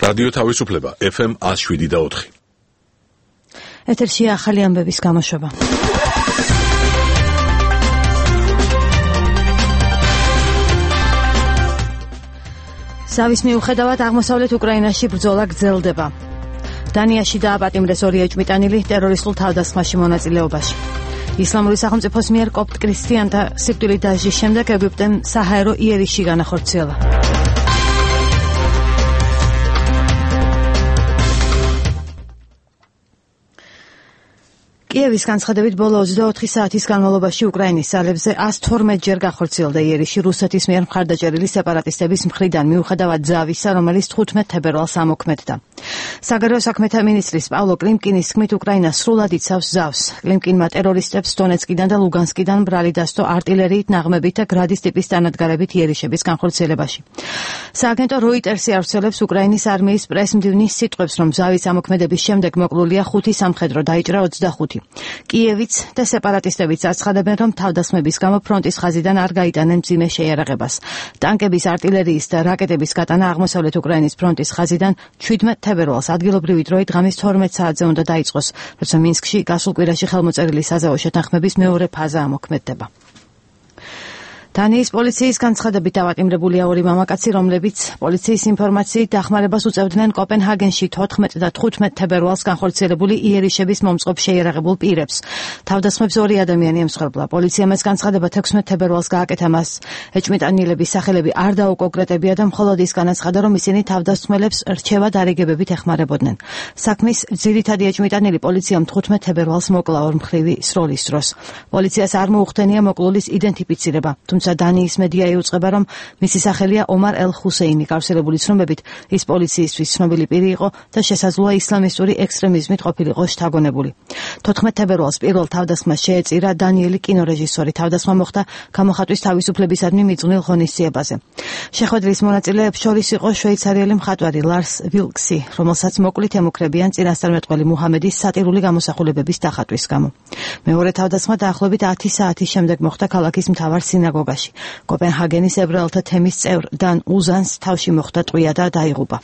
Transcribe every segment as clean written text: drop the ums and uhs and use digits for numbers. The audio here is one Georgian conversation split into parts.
რადიო თავისუფლება FM 107.4. ეთერშია ახალი ამბების გამოშვება. ზავის მიუხედავად აღმოსავლეთ უკრაინაში ბრძოლა გრძელდება. დანიაში დააპატიმრეს 2 ეჭვმიტანილი ტერორისტულ თავდასხმაში მონაწილეობაში. ისლამური სახელმწიფოს მიერ კოპტ ქრისტიანთა სიკვდილით დასჯის შემდეგ ეგვიპტემ საჰაერო იერიში განახორციელა. კიევის განცხადებით ბოლო 24 საათის განმავლობაში უკრაინის ძალებზე 112 ჯერ განხორციელდა იერიში რუსეთის მიერ მხარდაჭერილი სეპარატისტების მხრიდან მიუხედავად ზავისა, რომელიც 15 თებერვალს ამოქმედდა. საგარეო საქმეთა მინისტრის პავლო კლიმკინის თქმით, უკრაინა სრულად იცავს ზავს. კლიმკინმა ტერორისტებს დონეცკიდან და ლუგანსკიდან ბრალი დასდო არტილერიით, ნაღმებით და გრადის ტიპის დანადგარებით იერიშების განხორციელებაში. სააგენტო როიტერსი ავრცელებს უკრაინის არმიის პრესმდივნის სიტყვებს, რომ ზავის ამოქმედების შემდეგ მოკლულია 5 სამხედრო, დაიჭრა 25. კიევიც და სეპარატისტებიც აცხადებენ, რომ თავდასხმების გამო ფრონტის ხაზიდან არ გაიტანენ მძიმე შეიარაღებას. ტანკების, არტილერიის და რაკეტების გატანა აღმოსავლეთ უკრაინის ფრონტის ხაზიდან 17 თებერვალს ადგილობრივი დროით ღამის 12 საათზე უნდა დაიწყოს, როცა მინსკში გასულ კვირაში ხელმოწერილი საზავო შეთანხმების მეორე ფაზა ამოქმედდება. დანიის პოლიციის განცხადებით დავატიმრებულია 2 მამაკაცი, რომლებიც პოლიციის ინფორმაციით დახმარებას უწევდნენ კოპენჰაგენში 14 და 15 თებერვალს განხორციელებული იერიშების მომწყობ შეიარაღებულ პირებს. თავდასხმებს 2 ადამიანი ემსხვერპლა. პოლიციამ ეს განცხადება 16 თებერვალს გააკეთა მას. ეჭვმიტანილების სახელები არ დაუკონკრეტებია და მხოლოდ ის განაცხადა, რომ ისინი თავდასხმელებს რჩევა დარიგებებით ეხმარებოდნენ. საქმის ძირითადი ეჭვმიტანილი პოლიციამ 15 თებერვალს მოკლა ორმხრივი სროლის დროს. პოლიციას არ მოუხდენია მოკლულის იდენტიფიცირება. დანიის მედია იუწყება, რომ მისი სახელია ომარ ელ-ჰუსეინი. გავრცელებული ცნობებით ის პოლიციისთვის ცნობილი პირი იყო და შესაძლოა ისლამისტური ექსტრემიზმით ყოფილიყო შთაგონებული. 14 თებერვალს პირველ თავდასხმას შეეწირა დანიელი კინორეჟისორი. თავდასხმა მოხდა გამოხატვის თავისუფლებისადმი მიძღვნილ ღონისძიებაზე. შეხვედრის მონაწილეებს შორის იყო შვეიცარიელი მხატვარი ლარს ვილკსი, რომელსაც მოკლით ემუქრებიან წინასწარმეტყველი მუჰამედის სატირული გამოსახულებების დახატვის გამო. მეორე თავდასხმა დაახლოებით 10 საათის შემდეგ მოხდა ქალაქის მთავარ სინაგოგაში. კოპენჰაგენის ებრაელთა თემის წევრ დან უზანს თავში მოხდა ტყვია და დაიღუპა.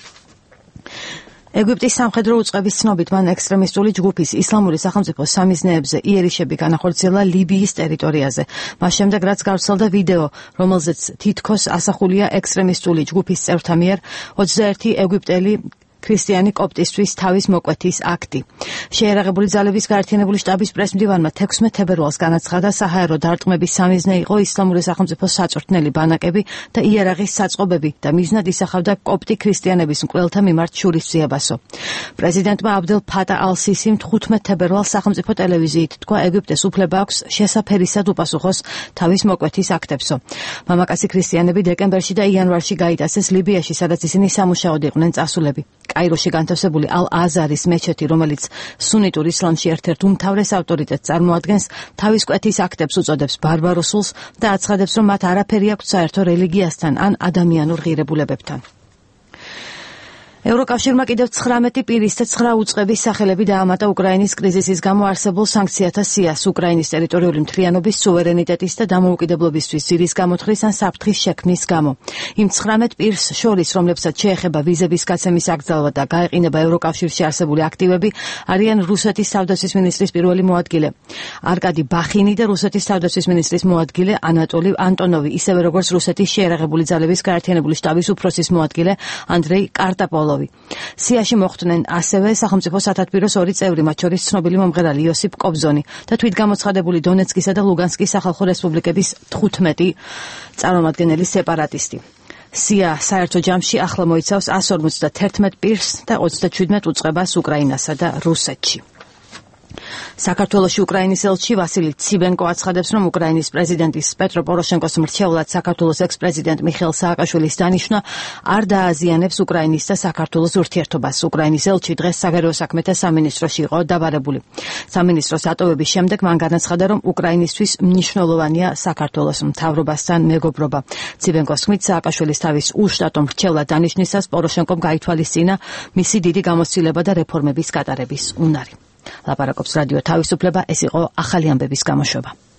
ეგვიპტის სამხედრო უწყების ცნობით მან ექსტრემისტული ჯგუფის ისლამური სახელმწიფოს სამიზნეებზე იერიშები განახორციელა ლიბიის ტერიტორიაზე. მას შემდეგ რაც გავრცელდა ვიდეო, რომელზეც თითქოს ასახულია ექსტრემისტული ჯგუფის წევრთა მიერ 21 ეგვიპტელი ქრისტიანი კოპტისთვის თავის მოკვეთის აქტი. შეიარაღებული ძალების გაერთიანებული შტაბის პრესმდივანმა 16 თებერვალს განაცხადა, საჰაერო დარტყმების სამიზნე იყო ისლამური სახელმწიფოს საწვრთნელი ბანაკები და იარაღის საწყობები და მიზნად ისახავდა კოპტი ქრისტიანების მკვლელთა მიმართ შურისძიებასო. პრეზიდენტმა აბდელ ფატა ალ-სისიმ 15 თებერვალს სახელმწიფო ტელევიზიით თქვა, ეგვიპტეს უფლება აქვს შესაფერისად უპასუხოს თავის მოკვეთის აქტებსო. მამაკაცი ქრისტიანები დეკემბერში და იანვარში გაიტაცეს ლიბიაში, სადაც ისინი სამუშაოდ იყვნენ წასულები. კაიროში განთავსებული ალ-აზარის მეჩეთი, რომელიც სუნიტურ ისლამში ერთ-ერთ უმთავრეს ავტორიტეტს წარმოადგენს, თავის კვეთის აქტებს უწოდებს ბარბაროსულს და აცხადებს, რომ მათ არაფერი აქვთ საერთო რელიგიასთან ან ადამიანურ ღირებულებებთან. ევროკავშირმა კიდევ 19 პირის და 9 უწყების სახელები დაამატა უკრაინის კრიზისის გამო არსებულ სანქციათა სიას უკრაინის ტერიტორიული მთლიანობის, სუვერენიტეტის და დამოუკიდებლობისთვის ძირის გამოთვლის ან საფრთხის შექმნის გამო. იმ 19 პირს შორის, რომლებსაც შეეხება ვიზების გაცემის აკრძალვა და გაეყინება ევროკავშირში არსებული აქტივები, არიან რუსეთის თავდაცვის მინისტრის პირველი მოადგილე არკადი ბახინი და რუსეთის თავდაცვის მინისტრის მოადგილე ანატოლი ანტონოვი, ისევე როგორც რუსეთის შეიარაღებული ძალების გაერთიანებული შტაბის უფროსის მოადგილე ანდრეი კარტაპოლოვი. სიაში მოხვდნენ ასევე სახელმწიფო სათათბიროს 2 წევრი, მათ შორის ცნობილი მომღერალი იოსიპ კობზონი და თვითგამოცხადებული დონეცკისა და ლუგანსკის სახალხო რესპუბლიკების 15 წარმომადგენელი სეპარატისტი. სია საერთო ჯამში ახლა მოიცავს 151 პირს და 37 უწყებას უკრაინასა და რუსეთში. საქართველოში უკრაინის ელჩი ვასილი ციბენკო აცხადებს, რომ უკრაინის პრეზიდენტის პეტრო პოროშენკოს მრჩევლად საქართველოს ექს-პრეზიდენტ მიხეილ სააკაშვილის დანიშვნა არ დააზიანებს უკრაინის და საქართველოს ურთიერთობას. უკრაინის ელჩი დღეს საგარეო საქმეთა სამინისტროში იყო დაბარებული. სამინისტროს დატოვების შემდეგ მან განაცხადა, რომ უკრაინისთვის მნიშვნელოვანია საქართველოს მთავრობასთან მეგობრობა. ციბენკოს თქმით, სააკაშვილის თავის უშტატო მრჩევლად დანიშნისას პოროშენკომ გაითვალისწინა მისი დიდი გამოცდილება და რეფორმების გატარების უნარი. ლაპარაკობს რადიო თავისუფლება, ეს იყო ახალი ამბების გამოშვება.